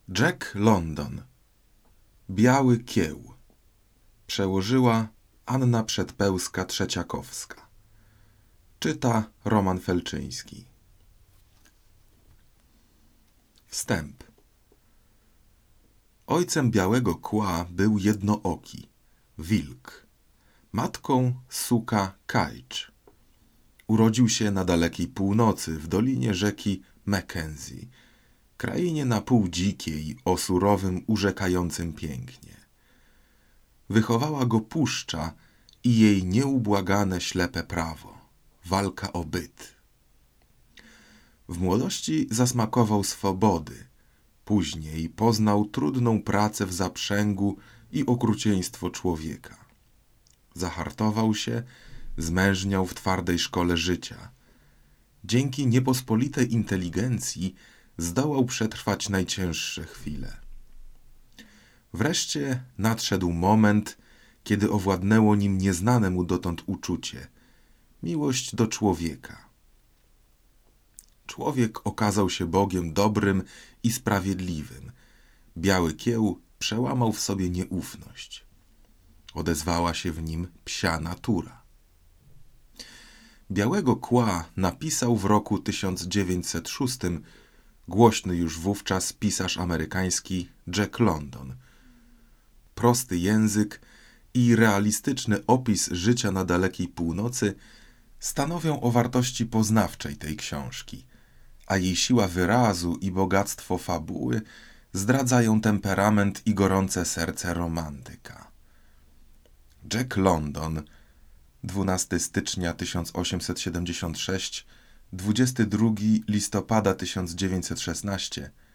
Jack London. Biały kieł. Przełożyła Anna Przedpełska-Trzeciakowska. Czyta Roman Felczyński. Wstęp. Ojcem Białego Kła był Jednooki, wilk. Matką suka Kajcz. Urodził się na dalekiej północy, w dolinie rzeki Mackenzie, krainie na pół dzikiej, o surowym, urzekającym pięknie. Wychowała go puszcza i jej nieubłagane ślepe prawo, walka o byt. W młodości zasmakował swobody, później poznał trudną pracę w zaprzęgu i okrucieństwo człowieka. Zahartował się, zmężniał w twardej szkole życia. Dzięki niepospolitej inteligencji zdołał przetrwać najcięższe chwile. Wreszcie nadszedł moment, kiedy owładnęło nim nieznane mu dotąd uczucie – miłość do człowieka. Człowiek okazał się Bogiem dobrym i sprawiedliwym. Biały kieł przełamał w sobie nieufność. Odezwała się w nim psia natura. Białego Kła napisał w roku 1906 głośny już wówczas pisarz amerykański Jack London. Prosty język i realistyczny opis życia na dalekiej północy stanowią o wartości poznawczej tej książki, a jej siła wyrazu i bogactwo fabuły zdradzają temperament i gorące serce romantyka. Jack London, 12 stycznia 1876, 22 listopada 1916,